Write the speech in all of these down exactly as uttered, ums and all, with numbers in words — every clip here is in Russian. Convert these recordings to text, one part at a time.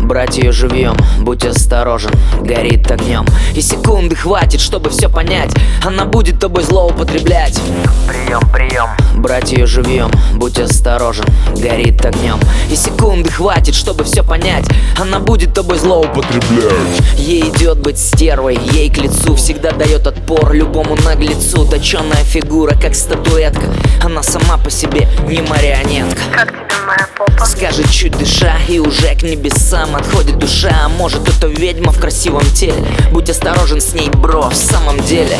брать ее живьем. Будь осторожен, горит огнем. И секунды хватит, чтобы все понять. Она будет тобой злоупотреблять. Прием, прием, брать ее живьем. Будь осторожен, горит огнем. И секунды хватит, чтобы все понять. Она будет тобой злоупотреблять. Ей идет быть стервой, ей к лицу всегда дает отпор любому наглецу. Точеная фигура, как статуэтка. Она сама по себе не марионетка. как тебе моя попа? Скажет чуть дыша, и уже к небесам отходит душа. А может, это ведьма в красивом теле. Будь осторожен с ней, бро, в самом деле.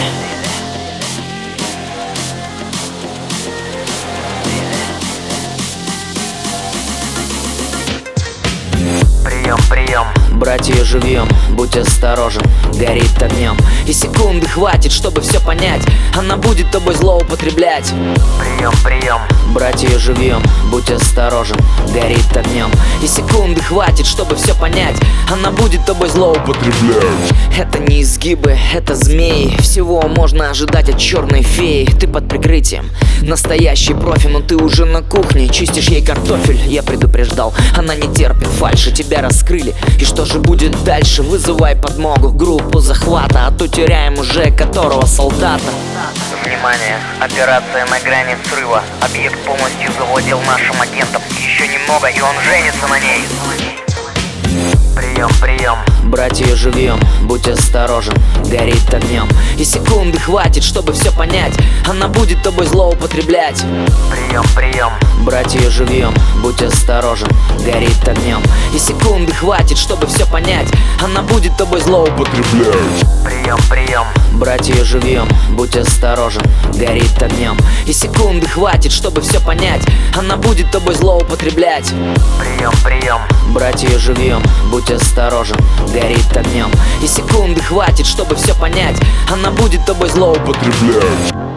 Прием, прием, брать ее живьем. Будь осторожен, горит огнем. И секунды хватит, чтобы все понять. Она будет тобой злоупотреблять. прием, прием, брать ее живьем. Будь осторожен, горит огнем. И секунды хватит, чтобы все понять. Она будет тобой злоупотреблять. Это не изгибы, это змеи. Всего можно ожидать от черной феи. Ты под прикрытием, настоящий профи, но ты уже на кухне. Чистишь ей картофель, я предупреждал. Она не терпит фальши, тебя раскрыли. И что же будет дальше? Вызывай подмогу, группу захвата. А то теряем уже которого солдата. внимание, операция на грани срыва. Объект полностью завладел нашим агентом. Еще немного, и он женится на ней. Прием, прием, брать ее живьем. Будь осторожен, горит огнем. И секунды хватит, чтобы все понять. Она будет тобой злоупотреблять. прием, прием, брать ее живьем. Будь осторожен, горит огнем. И секунды хватит, чтобы все понять. Она будет тобой злоупотреблять. прием, прием, брать ее живьем. Будь осторожен, горит огнем. И секунды хватит, чтобы все понять. Она будет тобой злоупотреблять. прием, прием, брать ее живьем. Будь осторожен, горит огнем. И секунды хватит, чтобы все понять. Она будет тобой злоупотреблять.